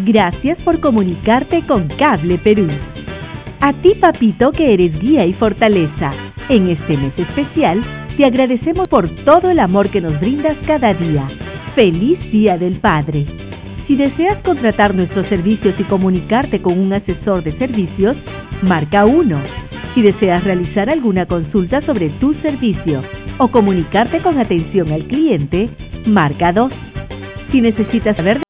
Gracias por comunicarte con Cable Perú. A ti, papito, que eres guía y fortaleza. En este mes especial, te agradecemos por todo el amor que nos brindas cada día. ¡Feliz Día del Padre! Si deseas contratar nuestros servicios y comunicarte con un asesor de servicios, marca 1. Si deseas realizar alguna consulta sobre tu servicio o comunicarte con atención al cliente, marca 2. Si necesitas saber